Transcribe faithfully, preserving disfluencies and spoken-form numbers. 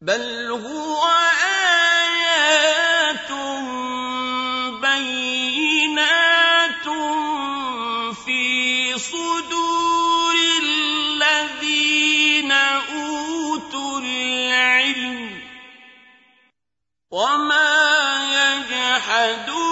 بَلْ هُوَ آيَاتٌ بَيِّنَاتٌ فِي صُدُورِ الَّذِينَ أُوتُوا الْعِلْمَ ۚ وَمَا يَجْحَدُ